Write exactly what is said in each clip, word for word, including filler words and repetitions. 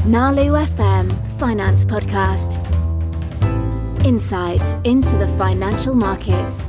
Nalu F M Finance Podcast. Insight into the financial markets.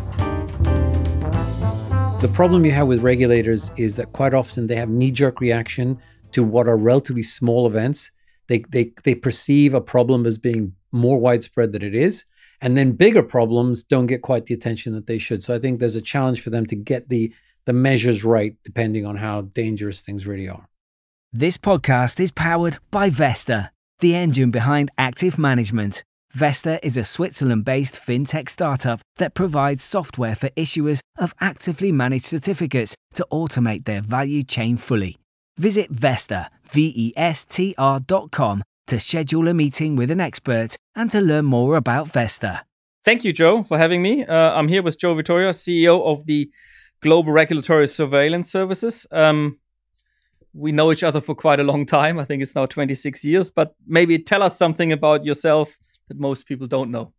The problem you have with regulators is that quite often they have knee-jerk reaction to what are relatively small events. They, they, they perceive a problem as being more widespread than it is. And then bigger problems don't get quite the attention that they should. So I think there's a challenge for them to get the, the measures right, depending on how dangerous things really are. This podcast is powered by Vesta, the engine behind active management. Vesta is a Switzerland-based fintech startup that provides software for issuers of actively managed certificates to automate their value chain fully. Visit Vesta, V E S T R dot com to schedule a meeting with an expert and to learn more about Vesta. Thank you, Joe, for having me. Uh, I'm here with Joe Vittoria, C E O of the Global Regulatory Surveillance Services. Um, we know each other for quite a long time. I think it's now twenty-six years, but maybe tell us something about yourself that most people don't know.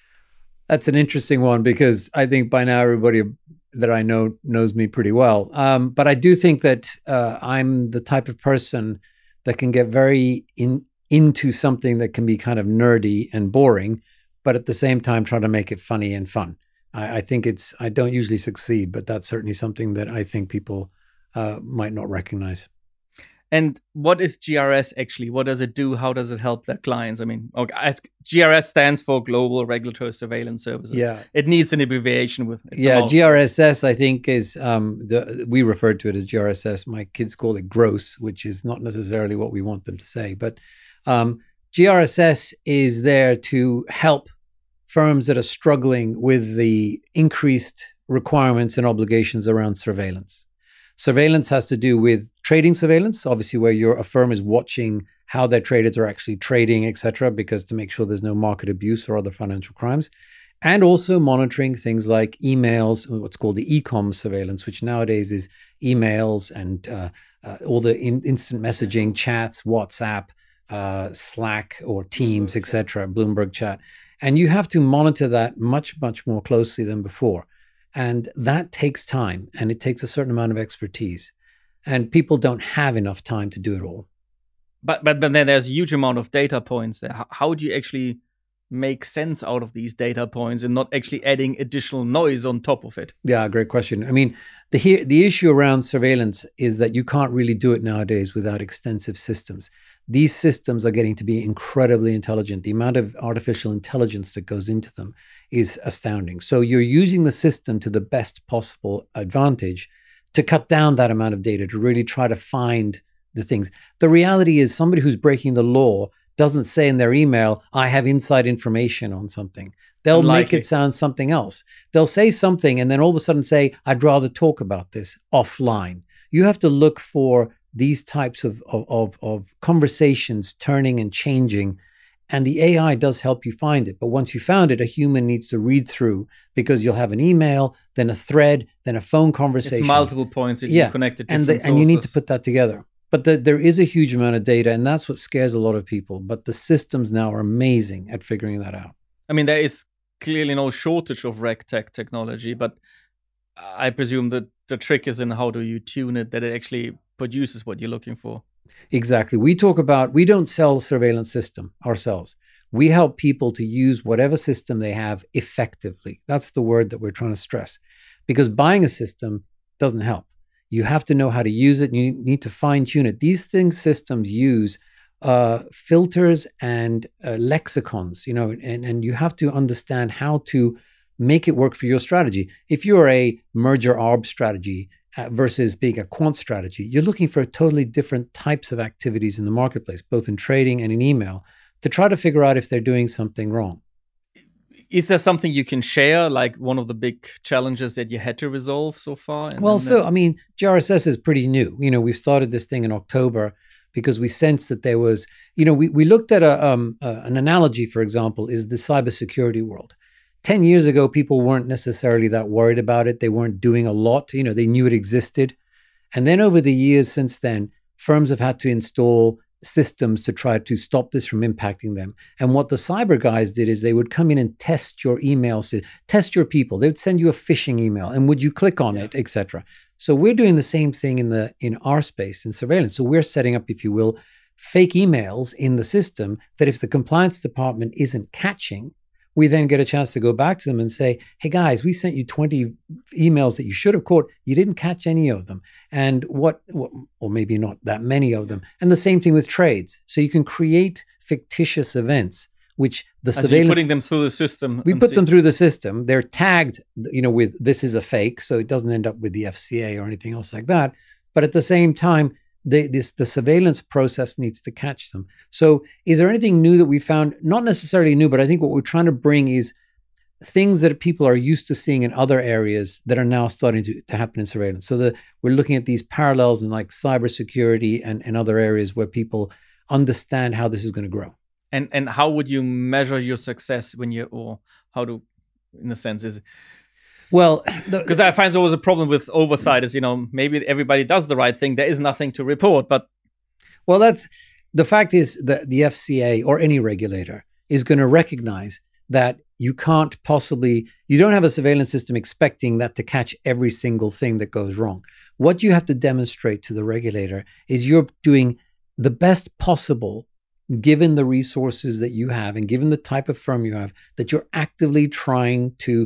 That's an interesting one because I think by now everybody that I know knows me pretty well. Um, but I do think that uh, I'm the type of person that can get very in into something that can be kind of nerdy and boring, but at the same time try to make it funny and fun. I, I think it's, I don't usually succeed, but that's certainly something that I think people uh, might not recognize. And what is G R S actually? What does it do? How does it help their clients? I mean, okay, G R S stands for Global Regulatory Surveillance Services. Yeah. It needs an abbreviation with it. Yeah, G R S S, I think, is, um, the we refer to it as G R S S. My kids call it gross, which is not necessarily what we want them to say. But um, G R S S is there to help firms that are struggling with the increased requirements and obligations around surveillance. Surveillance has to do with trading surveillance, obviously where your a firm is watching how their traders are actually trading, et cetera, because to make sure there's no market abuse or other financial crimes, and also monitoring things like emails, what's called the e-com surveillance, which nowadays is emails and uh, uh, all the in- instant messaging, chats, WhatsApp, uh, Slack or Teams, et cetera, Bloomberg chat. And you have to monitor that much, much more closely than before. And that takes time, and it takes a certain amount of expertise. And people don't have enough time to do it all. But but, but then there's a huge amount of data points there. How, how do you actually make sense out of these data points and not actually adding additional noise on top of it? Yeah, great question. I mean, the the issue around surveillance is that you can't really do it nowadays without extensive systems. These systems are getting to be incredibly intelligent. The amount of artificial intelligence that goes into them is astounding. So you're using the system to the best possible advantage to cut down that amount of data, to really try to find the things. The reality is somebody who's breaking the law doesn't say in their email, I have inside information on something. They'll Unlikely. make it sound something else. They'll say something and then all of a sudden say, I'd rather talk about this offline. You have to look for these types of, of, of, of conversations turning and changing. And the A I does help you find it. But once you found it, a human needs to read through because you'll have an email, then a thread, then a phone conversation. It's multiple points that yeah. you connected to and, different the, and you need to sources. put that together. But the, there is a huge amount of data, and that's what scares a lot of people. But the systems now are amazing at figuring that out. I mean, there is clearly no shortage of RegTech technology, but I presume that the trick is in how do you tune it, that it actually produces what you're looking for. Exactly. We talk about, we don't sell a surveillance system ourselves. We help people to use whatever system they have effectively. That's the word that we're trying to stress. Because buying a system doesn't help. You have to know how to use it. And you need to fine tune it. These things, systems use uh, filters and uh, lexicons, you know, and, and you have to understand how to make it work for your strategy. If you're a merger arb strategy uh, versus being a quant strategy, you're looking for totally different types of activities in the marketplace, both in trading and in email, to try to figure out if they're doing something wrong. Is there something you can share, like one of the big challenges that you had to resolve so far? And well, then, so, uh, I mean, G R S S is pretty new. You know, we started this thing in October because we sensed that there was, you know, we, we looked at a, um, uh, an analogy, for example, is the cybersecurity world. ten years ago, people weren't necessarily that worried about it. They weren't doing a lot. You know, they knew it existed. And then over the years since then, firms have had to install systems to try to stop this from impacting them. And what the cyber guys did is they would come in and test your emails, test your people. They would send you a phishing email, and would you click on yeah. it, et cetera. So we're doing the same thing in the in our space in surveillance. So we're setting up, if you will, fake emails in the system that if the compliance department isn't catching, we then get a chance to go back to them and say, hey guys, we sent you twenty emails that you should have caught. You didn't catch any of them. And what, what, or maybe not that many of them. And the same thing with trades. So you can create fictitious events, which the As surveillance, you're putting them through the system. we and put see- them through the system. They're tagged, you know, with this is a fake. So it doesn't end up with the F C A or anything else like that. But at the same time, They, this, the surveillance process needs to catch them. So is there anything new that we found? Not necessarily new, but I think what we're trying to bring is things that people are used to seeing in other areas that are now starting to, to happen in surveillance. So the, we're looking at these parallels in like cybersecurity and, and other areas where people understand how this is going to grow. And and how would you measure your success when you, or how to, in a sense, is Well, because I find there was a problem with oversight is, you know, maybe everybody does the right thing. There is nothing to report, but. Well, that's, the fact is that the F C A or any regulator is going to recognize that you can't possibly, you don't have a surveillance system expecting that to catch every single thing that goes wrong. What you have to demonstrate to the regulator is you're doing the best possible, given the resources that you have and given the type of firm you have, that you're actively trying to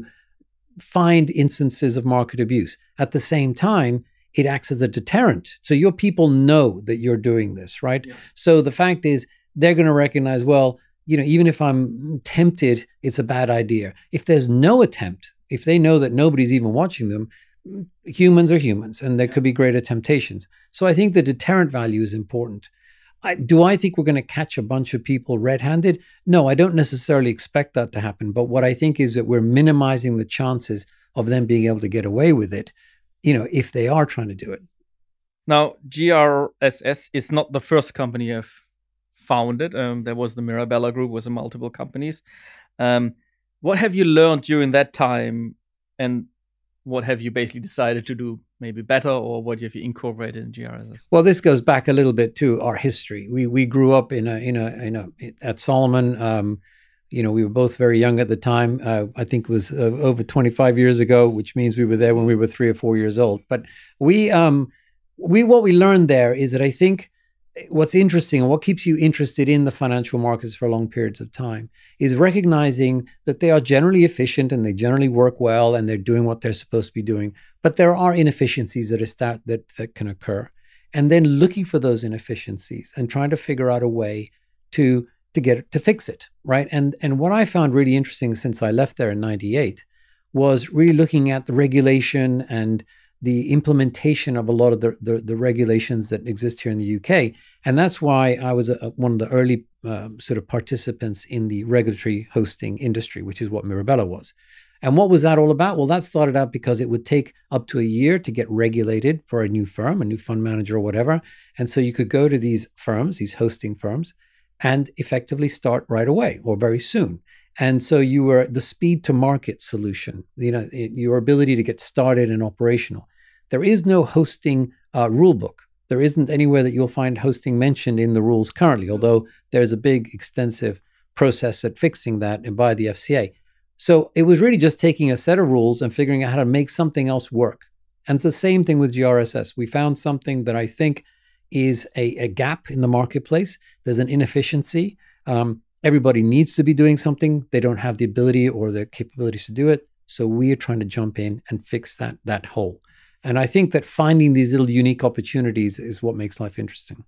find instances of market abuse. At the same time, it acts as a deterrent. So your people know that you're doing this, right? Yeah. So the fact is, they're going to recognize, well, you know, even if I'm tempted, it's a bad idea. If there's no attempt, if they know that nobody's even watching them, humans are humans, and there could be greater temptations. So I think the deterrent value is important. I, do I think we're going to catch a bunch of people red-handed? No, I don't necessarily expect that to happen. But what I think is that we're minimizing the chances of them being able to get away with it, you know, if they are trying to do it. Now, G R S S is not the first company you've founded. Um, there was the Mirabella Group, was a multiple companies. Um, what have you learned during that time, and what have you basically decided to do maybe better, or what have you incorporated in G R S S? Well, this goes back a little bit to our history. We we grew up in a in a in a at Salomon. Um, you know, we were both very young at the time. Uh, I think it was uh, over twenty-five years ago, which means we were there when we were three or four years old. But we um we what we learned there is that I think what's interesting and what keeps you interested in the financial markets for long periods of time is recognizing that they are generally efficient and they generally work well and they're doing what they're supposed to be doing. But there are inefficiencies that, is that, that, that can occur. And then looking for those inefficiencies and trying to figure out a way to, to get to fix it, right? And, and what I found really interesting since I left there in ninety-eight was really looking at the regulation and the implementation of a lot of the, the, the regulations that exist here in the U K. And that's why I was a, one of the early uh, sort of participants in the regulatory hosting industry, which is what Mirabella was. And what was that all about? Well, that started out because it would take up to a year to get regulated for a new firm, a new fund manager or whatever. And so you could go to these firms, these hosting firms, and effectively start right away or very soon. And so you were the speed to market solution, you know, it, your ability to get started and operational. There is no hosting uh, rule book. There isn't anywhere that you'll find hosting mentioned in the rules currently, although there's a big extensive process at fixing that and by the F C A. So it was really just taking a set of rules and figuring out how to make something else work. And it's the same thing with G R S S. We found something that I think is a, a gap in the marketplace. There's an inefficiency. Um, Everybody needs to be doing something. They don't have the ability or the capabilities to do it. So we are trying to jump in and fix that that hole. And I think that finding these little unique opportunities is what makes life interesting.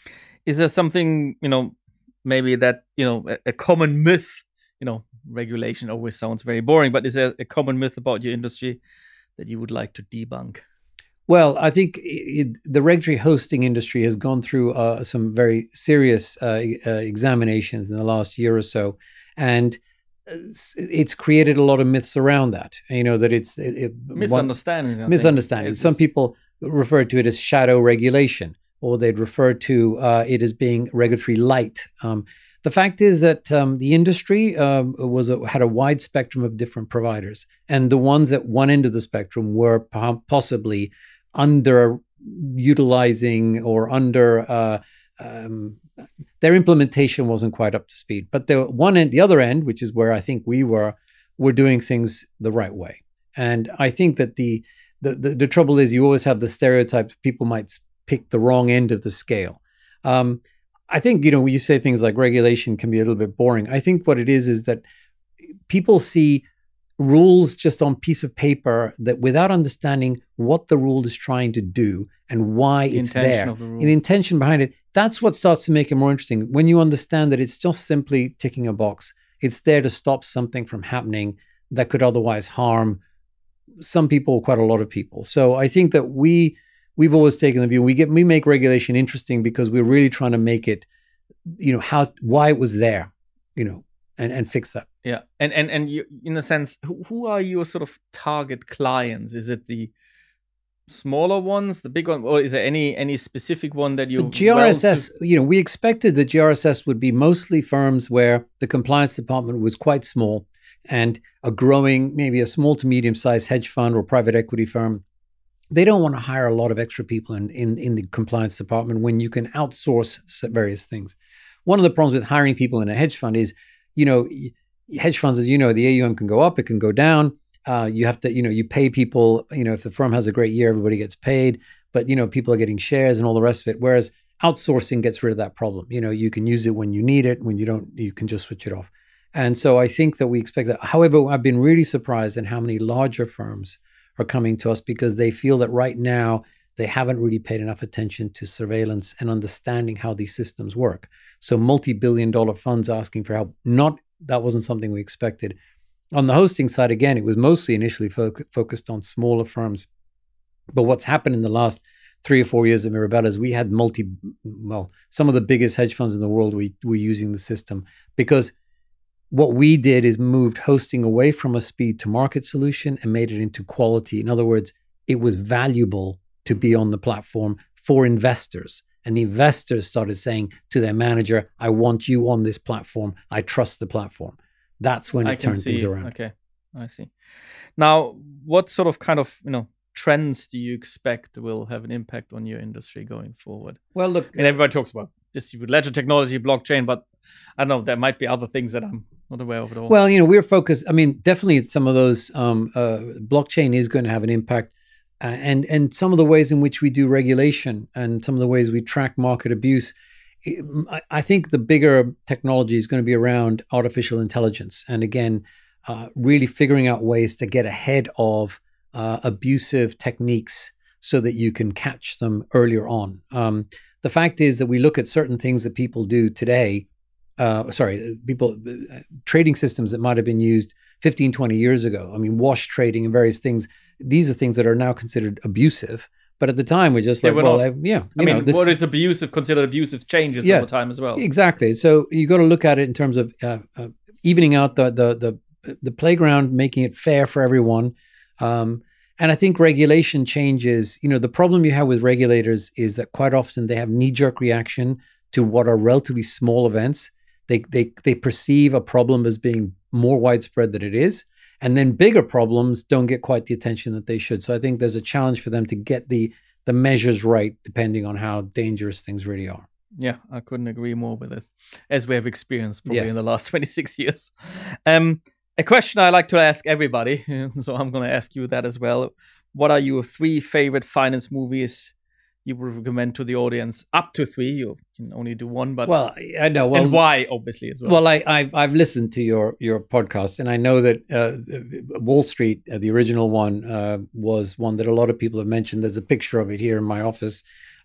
Is there something, you know, maybe that, you know, a, a common myth, you know, regulation always sounds very boring, but is there a common myth about your industry that you would like to debunk? Well, I think it, the regulatory hosting industry has gone through uh, some very serious uh, uh, examinations in the last year or so, and it's created a lot of myths around that. You know, that it's it, it, misunderstanding. One, misunderstanding. Some people refer to it as shadow regulation, or they'd refer to uh, it as being regulatory light. Um, the fact is that um, the industry um, was a, had a wide spectrum of different providers, and the ones at one end of the spectrum were possibly underutilizing or under uh, um, their implementation wasn't quite up to speed. But the one end, the other end, which is where I think we were, were doing things the right way. And I think that the the the, the trouble is you always have the stereotypes. People might pick the wrong end of the scale. Um, I think, you know, when you say things like regulation can be a little bit boring, I think what it is is that people see rules just on piece of paper that without understanding what the rule is trying to do and why The it's intention there, of the rule. and the intention behind it, that's what starts to make it more interesting. When you understand that it's just simply ticking a box, it's there to stop something from happening that could otherwise harm some people, quite a lot of people. So I think that we, we've always taken the view, we get, we make regulation interesting because we're really trying to make it, you know, how, why it was there, you know, and, and fix that. Yeah, and and and you, in a sense, who, who are your sort of target clients? Is it the smaller ones, the big one, or is there any any specific one that you? For G R S S, well, you know, we expected that G R S S would be mostly firms where the compliance department was quite small and a growing, maybe a small to medium sized hedge fund or private equity firm. They don't want to hire a lot of extra people in, in, in the compliance department when you can outsource various things. One of the problems with hiring people in a hedge fund is, you know, hedge funds, as you know, the A U M can go up, it can go down. Uh, you have to, you know, you pay people, you know, if the firm has a great year, everybody gets paid, but, you know, people are getting shares and all the rest of it. Whereas outsourcing gets rid of that problem. You know, you can use it when you need it. When you don't, you can just switch it off. And so I think that we expect that. However, I've been really surprised in how many larger firms are coming to us because they feel that right now they haven't really paid enough attention to surveillance and understanding how these systems work. So multi-billion dollar funds asking for help. Not, that wasn't something we expected. On the hosting side, again, it was mostly initially fo- focused on smaller firms. But what's happened in the last three or four years at Mirabella is we had multi, well, some of the biggest hedge funds in the world we were using the system because what we did is moved hosting away from a speed to market solution and made it into quality. In other words, it was valuable to be on the platform for investors. And the investors started saying to their manager, I want you on this platform. I trust the platform. That's when it I can turned see. things around. Okay, I see. Now, what sort of kind of, you know, trends do you expect will have an impact on your industry going forward? Well, look, and everybody talks about distributed ledger technology, blockchain, but I don't know, there might be other things that I'm not aware of at all. Well, you know, we're focused. I mean, definitely some of those, um, uh, blockchain is going to have an impact. Uh, and and some of the ways in which we do regulation and some of the ways we track market abuse, I, I think the bigger technology is going to be around artificial intelligence. And again, uh, really figuring out ways to get ahead of uh, abusive techniques so that you can catch them earlier on. Um, the fact is that we look at certain things that people do today, uh, sorry, people, uh, trading systems that might have been used fifteen, twenty years ago. I mean, wash trading and various things. These are things that are now considered abusive. But at the time, we're just like, yeah, well, not, I, yeah. I mean, know, this, what is abusive considered abusive changes yeah, over time as well. Exactly. So you got to look at it in terms of uh, uh, evening out the, the the the playground, making it fair for everyone. Um, and I think regulation changes. You know, the problem you have with regulators is that quite often they have knee-jerk reaction to what are relatively small events. They they they perceive a problem as being more widespread than it is. And then bigger problems don't get quite the attention that they should. So I think there's a challenge for them to get the the measures right, depending on how dangerous things really are. Yeah, I couldn't agree more with it, as we have experienced probably Yes. in the last twenty-six years. Um, a question I like to ask everybody, so I'm going to ask you that as well. What are your three favorite finance movies you would recommend to the audience? Up to three, you can only do one, but Well, I know. Well, and why, obviously, as well. Well, I, I've I've listened to your your podcast, and I know that uh, Wall Street, uh, the original one, uh, was one that a lot of people have mentioned. There's a picture of it here in my office,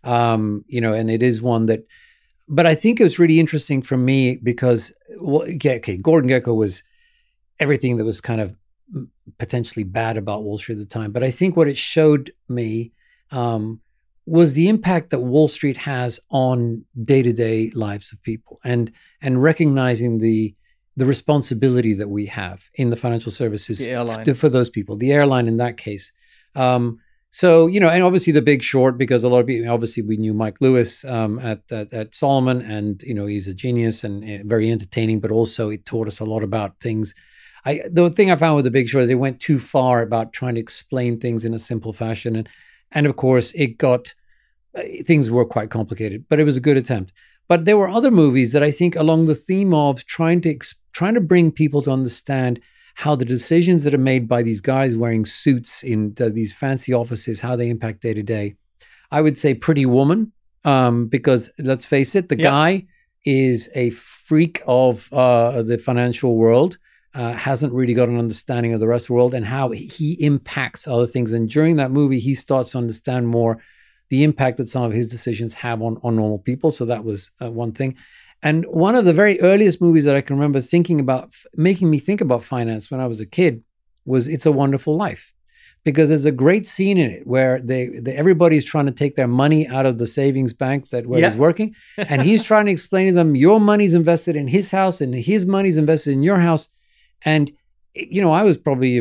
um, you know, and it is one that. But I think it was really interesting for me because, well, yeah, okay, Gordon Gekko was everything that was kind of potentially bad about Wall Street at the time. But I think what it showed me um, was the impact that Wall Street has on day-to-day lives of people, and and recognizing the the responsibility that we have in the financial services The airline. to, for those people, the airline in that case. Um, so, you know, and obviously The Big Short, because a lot of people, obviously we knew Mike Lewis um, at, at at Solomon, and, you know, he's a genius and, and very entertaining, but also it taught us a lot about things. I, the thing I found with The Big Short is they went too far about trying to explain things in a simple fashion. And, and of course, it got, uh, things were quite complicated, but it was a good attempt. But there were other movies that I think along the theme of trying to ex- trying to bring people to understand how the decisions that are made by these guys wearing suits in uh, these fancy offices, how they impact day to day. I would say Pretty Woman um, because let's face it, the Yeah. guy is a freak of uh, the financial world, uh, hasn't really got an understanding of the rest of the world and how he impacts other things. And during that movie, he starts to understand more the impact that some of his decisions have on, on normal people. So that was uh, one thing. And one of the very earliest movies that I can remember thinking about, making me think about finance when I was a kid, was It's a Wonderful Life. Because there's a great scene in it where they, they everybody's trying to take their money out of the savings bank that where Yeah. he's working. And he's trying to explain to them, your money's invested in his house and his money's invested in your house. And, you know, I was probably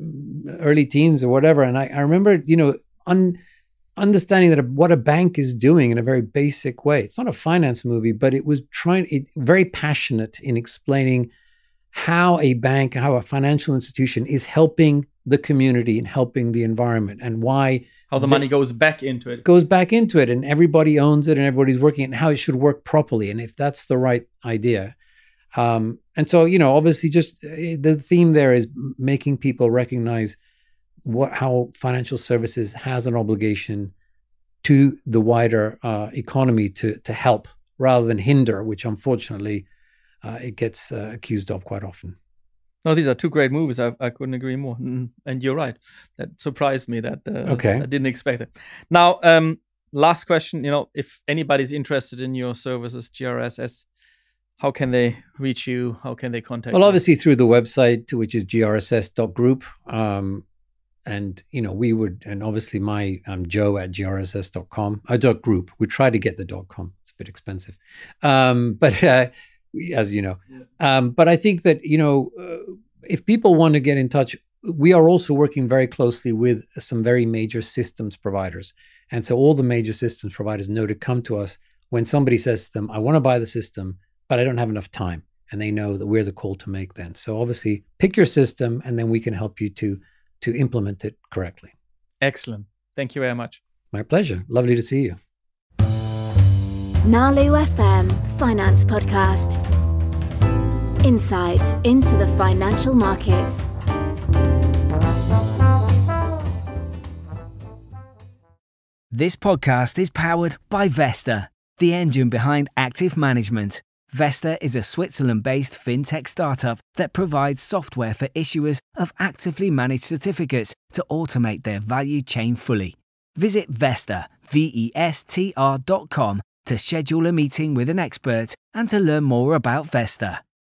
early teens or whatever. And I, I remember, you know, un, understanding that what a bank is doing in a very basic way. It's not a finance movie, but it was trying, it, very passionate in explaining how a bank, how a financial institution is helping the community and helping the environment, and why How the money goes back into it. goes back into it, and everybody owns it and everybody's working it, and how it should work properly, and if that's the right idea. Um, and so, you know, obviously just uh, the theme there is making people recognize what how financial services has an obligation to the wider uh, economy to to help rather than hinder, which unfortunately uh, it gets uh, accused of quite often. No, these are two great movies. I, I couldn't agree more. Mm, And you're right. That surprised me. That uh, Okay. I didn't expect it. Now, um, last question. You know, if anybody's interested in your services, G R S S, how can they reach you? How can they contact Well, you? obviously through the website, which is g r s s dot group. Um, and, you know, we would, and obviously my, um, Joe at g r s s dot com, uh, dot group. We try to get the dot com. It's a bit expensive. Um, but, uh, we- as you know, um, but I think that, you know, uh, if people want to get in touch, we are also working very closely with some very major systems providers. And so all the major systems providers know to come to us when somebody says to them, I want to buy the system, but I don't have enough time. And they know that we're the call to make then. So obviously pick your system and then we can help you to, to implement it correctly. Excellent. Thank you very much. My pleasure. Lovely to see you. Nalu F M Finance Podcast. Insight into the financial markets. This podcast is powered by Vesta, the engine behind active management. Vesta is a Switzerland-based fintech startup that provides software for issuers of actively managed certificates to automate their value chain fully. Visit Vesta, V E S T R dot com to schedule a meeting with an expert and to learn more about Vesta.